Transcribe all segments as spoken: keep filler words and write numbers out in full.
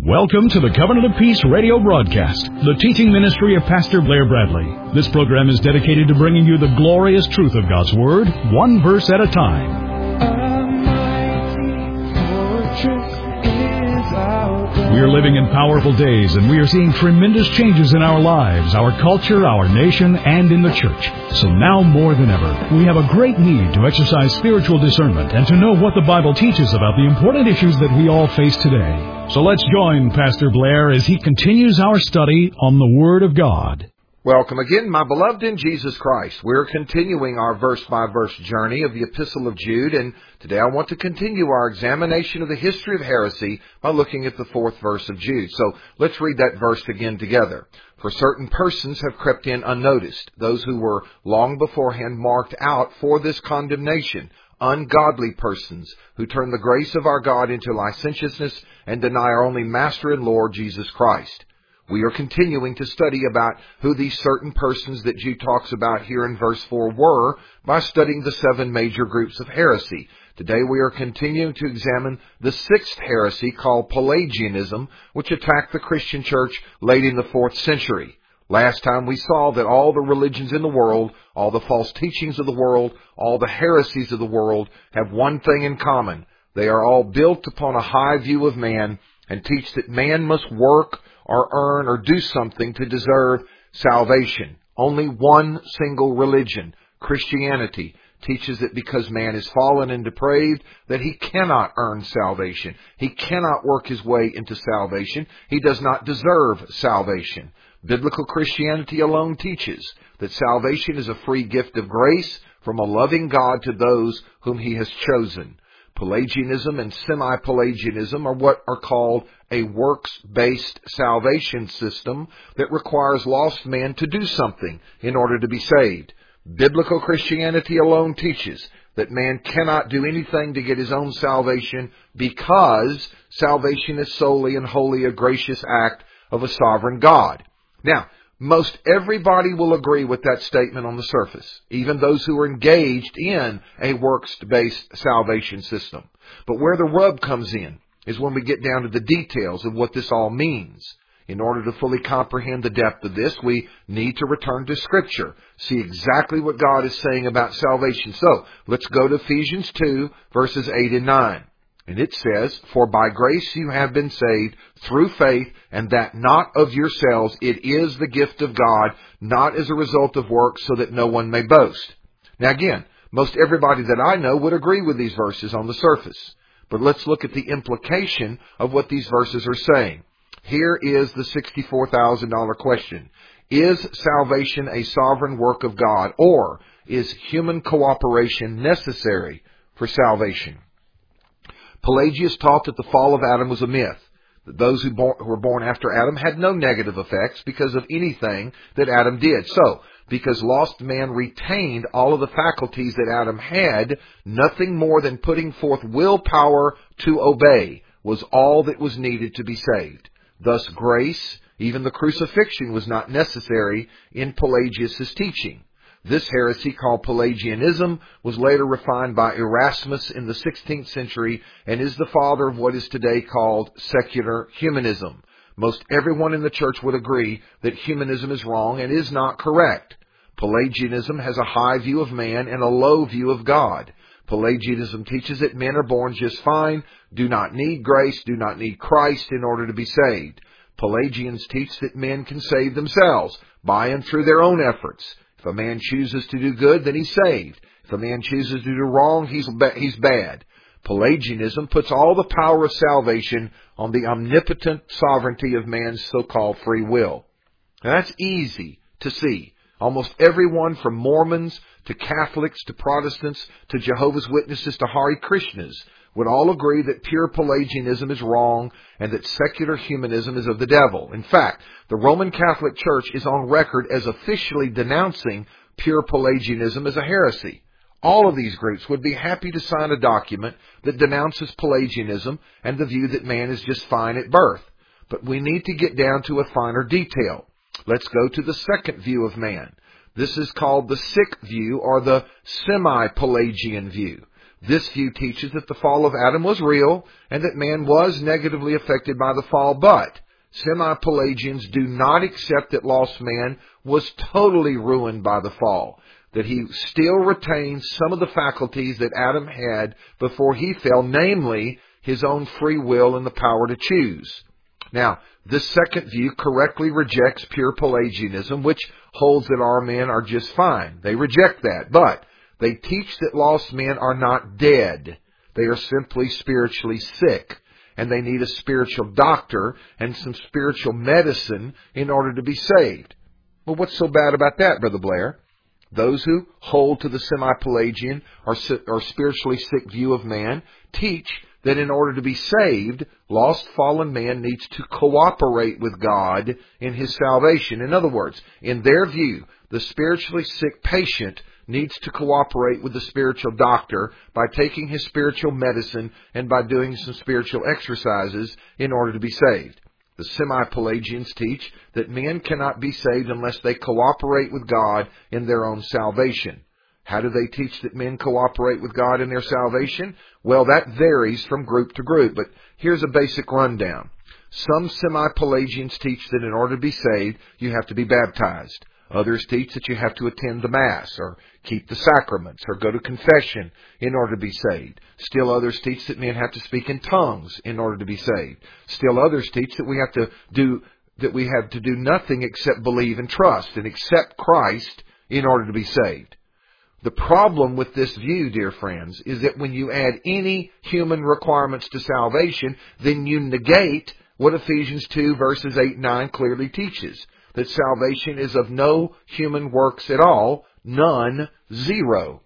Welcome to the Covenant of Peace radio broadcast, the teaching ministry of Pastor Blair Bradley. This program is dedicated to bringing you the glorious truth of God's Word, one verse at a time. We are living in powerful days, and we are seeing tremendous changes in our lives, our culture, our nation, and in the church. So now more than ever, we have a great need to exercise spiritual discernment and to know what the Bible teaches about the important issues that we all face today. So let's join Pastor Blair as he continues our study on the Word of God. Welcome again, my beloved in Jesus Christ. We're continuing our verse-by-verse journey of the Epistle of Jude, and today I want to continue our examination of the history of heresy by looking at the fourth verse of Jude. So let's read that verse again together. For certain persons have crept in unnoticed, those who were long beforehand marked out for this condemnation, ungodly persons who turn the grace of our God into licentiousness and deny our only Master and Lord Jesus Christ. We are continuing to study about who these certain persons that Jude talks about here in verse four were by studying the seven major groups of heresy. Today we are continuing to examine the sixth heresy called Pelagianism, which attacked the Christian church late in the fourth century. Last time we saw that all the religions in the world, all the false teachings of the world, all the heresies of the world have one thing in common. They are all built upon a high view of man and teach that man must work or earn or do something to deserve salvation. Only one single religion, Christianity, teaches that because man is fallen and depraved, that he cannot earn salvation. He cannot work his way into salvation. He does not deserve salvation. Biblical Christianity alone teaches that salvation is a free gift of grace from a loving God to those whom He has chosen. Pelagianism and semi-Pelagianism are what are called a works-based salvation system that requires lost man to do something in order to be saved. Biblical Christianity alone teaches that man cannot do anything to get his own salvation because salvation is solely and wholly a gracious act of a sovereign God. Now, most everybody will agree with that statement on the surface, even those who are engaged in a works-based salvation system. But where the rub comes in is when we get down to the details of what this all means. In order to fully comprehend the depth of this, we need to return to Scripture, see exactly what God is saying about salvation. So, let's go to Ephesians two, verses eight and nine. And it says, For by grace you have been saved through faith, and that not of yourselves, it is the gift of God, not as a result of works, so that no one may boast. Now again, most everybody that I know would agree with these verses on the surface. But let's look at the implication of what these verses are saying. Here is the sixty-four thousand dollars question. Is salvation a sovereign work of God, or is human cooperation necessary for salvation? Pelagius taught that the fall of Adam was a myth, that those who, born, who were born after Adam had no negative effects because of anything that Adam did. So, because lost man retained all of the faculties that Adam had, nothing more than putting forth willpower to obey was all that was needed to be saved. Thus, grace, even the crucifixion, was not necessary in Pelagius' teaching. This heresy, called Pelagianism, was later refined by Erasmus in the sixteenth century and is the father of what is today called secular humanism. Most everyone in the church would agree that humanism is wrong and is not correct. Pelagianism has a high view of man and a low view of God. Pelagianism teaches that men are born just fine, do not need grace, do not need Christ in order to be saved. Pelagians teach that men can save themselves by and through their own efforts. If a man chooses to do good, then he's saved. If a man chooses to do wrong, he's ba- he's bad. Pelagianism puts all the power of salvation on the omnipotent sovereignty of man's so-called free will. Now, that's easy to see. Almost everyone from Mormons to Catholics to Protestants to Jehovah's Witnesses to Hare Krishnas would all agree that pure Pelagianism is wrong and that secular humanism is of the devil. In fact, the Roman Catholic Church is on record as officially denouncing pure Pelagianism as a heresy. All of these groups would be happy to sign a document that denounces Pelagianism and the view that man is just fine at birth. But we need to get down to a finer detail. Let's go to the second view of man. This is called the sick view or the semi-Pelagian view. This view teaches that the fall of Adam was real and that man was negatively affected by the fall, but semi-Pelagians do not accept that lost man was totally ruined by the fall, that he still retains some of the faculties that Adam had before he fell, namely his own free will and the power to choose. Now, this second view correctly rejects pure Pelagianism, which holds that our men are just fine. They reject that, but they teach that lost men are not dead. They are simply spiritually sick, and they need a spiritual doctor and some spiritual medicine in order to be saved. Well, what's so bad about that, Brother Blair? Those who hold to the semi-Pelagian or, or spiritually sick view of man teach that in order to be saved, lost fallen man needs to cooperate with God in his salvation. In other words, in their view, the spiritually sick patient needs to cooperate with the spiritual doctor by taking his spiritual medicine and by doing some spiritual exercises in order to be saved. The semi-Pelagians teach that men cannot be saved unless they cooperate with God in their own salvation. How do they teach that men cooperate with God in their salvation? Well, that varies from group to group, but here's a basic rundown. Some semi-Pelagians teach that in order to be saved, you have to be baptized. Others teach that you have to attend the Mass or keep the sacraments or go to confession in order to be saved. Still others teach that men have to speak in tongues in order to be saved. Still others teach that we have to do that we have to do nothing except believe and trust and accept Christ in order to be saved. The problem with this view, dear friends, is that when you add any human requirements to salvation, then you negate what Ephesians two verses eight and nine clearly teaches, that salvation is of no human works at all, none, zero.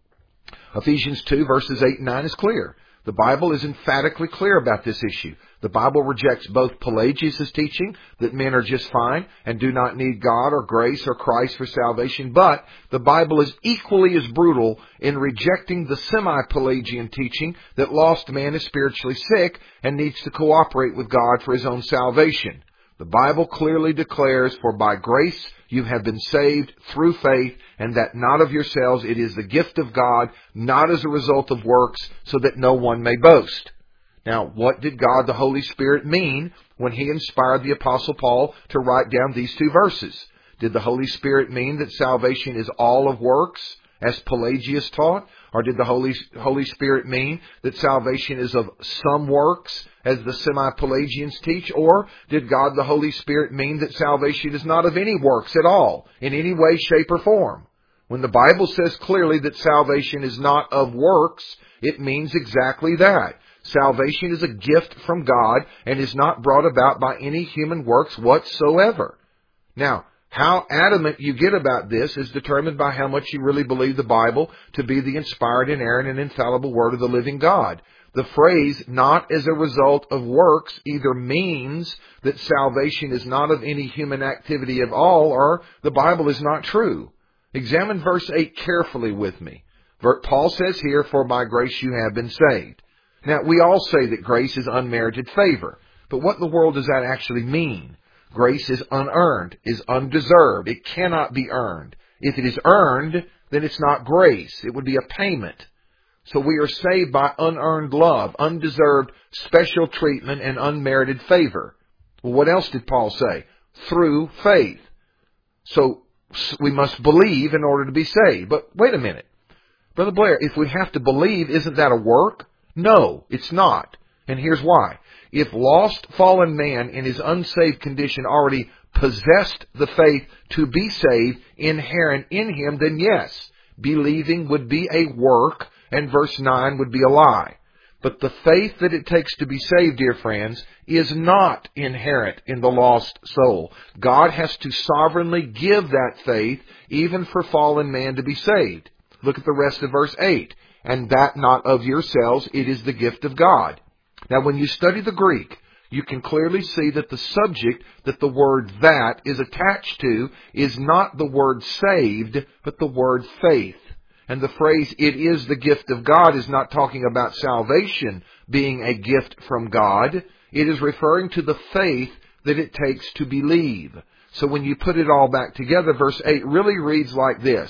Ephesians two verses eight and nine is clear. The Bible is emphatically clear about this issue. The Bible rejects both Pelagius' teaching that men are just fine and do not need God or grace or Christ for salvation, but the Bible is equally as brutal in rejecting the semi-Pelagian teaching that lost man is spiritually sick and needs to cooperate with God for his own salvation. The Bible clearly declares, "For by grace you have been saved through faith, and that not of yourselves, it is the gift of God, not as a result of works, so that no one may boast." Now, what did God the Holy Spirit mean when He inspired the Apostle Paul to write down these two verses? Did the Holy Spirit mean that salvation is all of works, as Pelagius taught? Or did the Holy, Holy Spirit mean that salvation is of some works, as the semi-Pelagians teach? Or did God the Holy Spirit mean that salvation is not of any works at all, in any way, shape, or form? When the Bible says clearly that salvation is not of works, it means exactly that. Salvation is a gift from God and is not brought about by any human works whatsoever. Now, how adamant you get about this is determined by how much you really believe the Bible to be the inspired, inerrant, and infallible Word of the living God. The phrase, "not as a result of works," either means that salvation is not of any human activity at all, or the Bible is not true. Examine verse eight carefully with me. Paul says here, "For by grace you have been saved." Now, we all say that grace is unmerited favor, but what in the world does that actually mean? Grace is unearned, is undeserved. It cannot be earned. If it is earned, then it's not grace. It would be a payment. So we are saved by unearned love, undeserved special treatment, and unmerited favor. Well, what else did Paul say? Through faith. So we must believe in order to be saved. But wait a minute. Brother Blair, if we have to believe, isn't that a work? No, it's not. And here's why. If lost, fallen man in his unsaved condition already possessed the faith to be saved inherent in him, then yes, believing would be a work, and verse nine would be a lie. But the faith that it takes to be saved, dear friends, is not inherent in the lost soul. God has to sovereignly give that faith even for fallen man to be saved. Look at the rest of verse eight. "And that not of yourselves, it is the gift of God." Now, when you study the Greek, you can clearly see that the subject that the word "that" is attached to is not the word saved, but the word faith. And the phrase "it is the gift of God" is not talking about salvation being a gift from God. It is referring to the faith that it takes to believe. So when you put it all back together, verse eight really reads like this.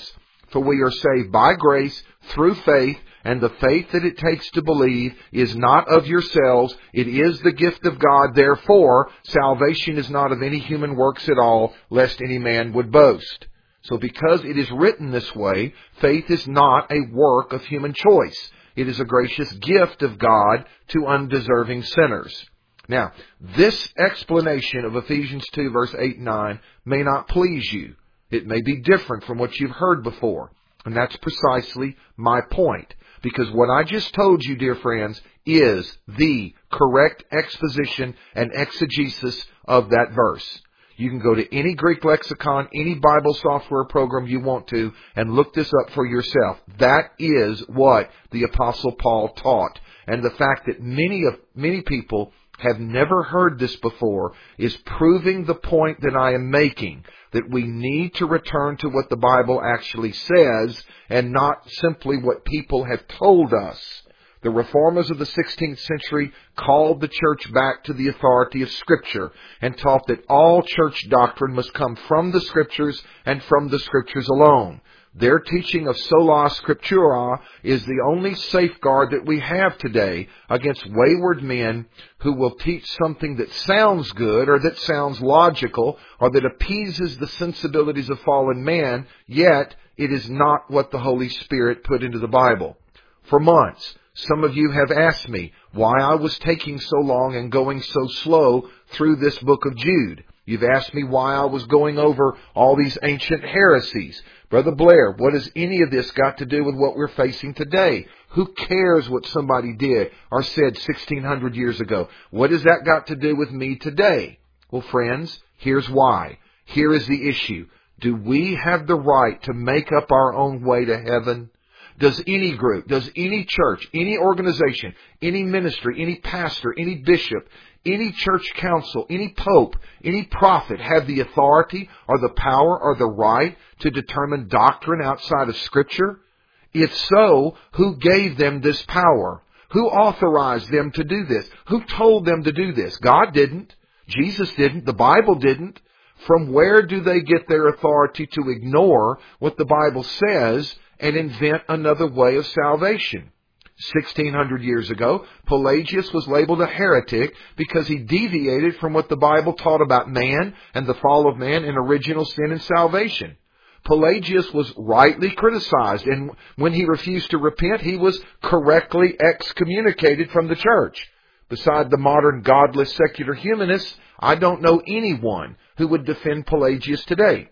For we are saved by grace through faith, and the faith that it takes to believe is not of yourselves. It is the gift of God. Therefore, salvation is not of any human works at all, lest any man would boast. So because it is written this way, faith is not a work of human choice. It is a gracious gift of God to undeserving sinners. Now, this explanation of Ephesians two, verse eight and nine may not please you. It may be different from what you've heard before. And that's precisely my point. Because what I just told you, dear friends, is the correct exposition and exegesis of that verse. You can go to any Greek lexicon, any Bible software program you want to, and look this up for yourself. That is what the Apostle Paul taught. And the fact that many of many people have never heard this before is proving the point that I am making, that we need to return to what the Bible actually says and not simply what people have told us. The reformers of the sixteenth century called the church back to the authority of Scripture and taught that all church doctrine must come from the Scriptures and from the Scriptures alone. Their teaching of sola scriptura is the only safeguard that we have today against wayward men who will teach something that sounds good or that sounds logical or that appeases the sensibilities of fallen man, yet it is not what the Holy Spirit put into the Bible. For months, some of you have asked me why I was taking so long and going so slow through this book of Jude. You've asked me why I was going over all these ancient heresies. Brother Blair, what has any of this got to do with what we're facing today? Who cares what somebody did or said sixteen hundred years ago? What has that got to do with me today? Well, friends, here's why. Here is the issue. Do we have the right to make up our own way to heaven? Does any group, does any church, any organization, any ministry, any pastor, any bishop, any church council, any pope, any prophet have the authority or the power or the right to determine doctrine outside of Scripture? If so, who gave them this power? Who authorized them to do this? Who told them to do this? God didn't. Jesus didn't. The Bible didn't. From where do they get their authority to ignore what the Bible says and invent another way of salvation? sixteen hundred years ago, Pelagius was labeled a heretic because he deviated from what the Bible taught about man and the fall of man and original sin and salvation. Pelagius was rightly criticized, and when he refused to repent, he was correctly excommunicated from the church. Beside the modern godless secular humanists, I don't know anyone who would defend Pelagius today.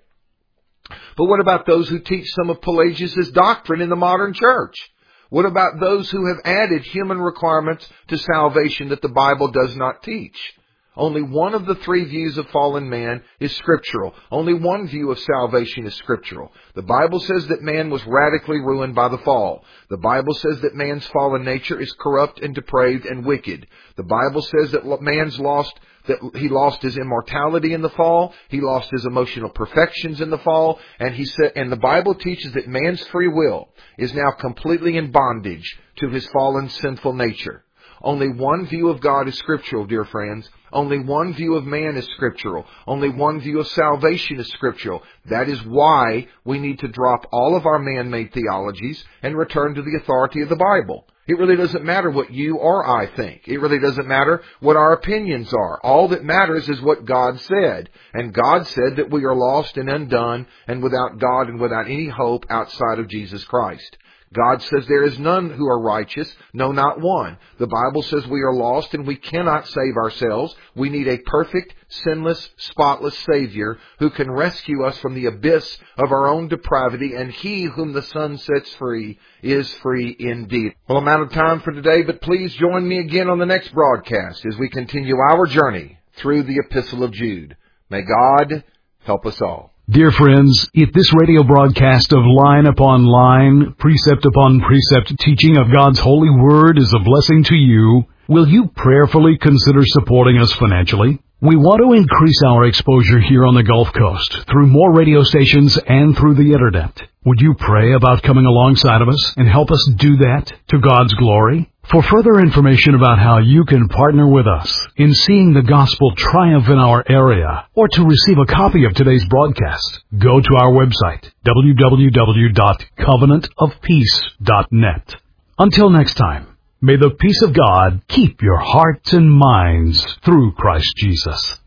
But what about those who teach some of Pelagius' doctrine in the modern church? What about those who have added human requirements to salvation that the Bible does not teach? Only one of the three views of fallen man is scriptural. Only one view of salvation is scriptural. The Bible says that man was radically ruined by the fall. The Bible says that man's fallen nature is corrupt and depraved and wicked. The Bible says that man's lost that he lost his immortality in the fall, he lost his emotional perfections in the fall, and he said, and the Bible teaches that man's free will is now completely in bondage to his fallen sinful nature. Only one view of God is scriptural, dear friends. Only one view of man is scriptural. Only one view of salvation is scriptural. That is why we need to drop all of our man-made theologies and return to the authority of the Bible. It really doesn't matter what you or I think. It really doesn't matter what our opinions are. All that matters is what God said. And God said that we are lost and undone and without God and without any hope outside of Jesus Christ. God says there is none who are righteous, no, not one. The Bible says we are lost and we cannot save ourselves. We need a perfect, sinless, spotless Savior who can rescue us from the abyss of our own depravity, and He whom the Son sets free is free indeed. Well, I'm out of time for today, but please join me again on the next broadcast as we continue our journey through the Epistle of Jude. May God help us all. Dear friends, if this radio broadcast of line upon line, precept upon precept teaching of God's holy word is a blessing to you, will you prayerfully consider supporting us financially? We want to increase our exposure here on the Gulf Coast through more radio stations and through the Internet. Would you pray about coming alongside of us and help us do that to God's glory? For further information about how you can partner with us in seeing the gospel triumph in our area, or to receive a copy of today's broadcast, go to our website, w w w dot covenant of peace dot net. Until next time, may the peace of God keep your hearts and minds through Christ Jesus.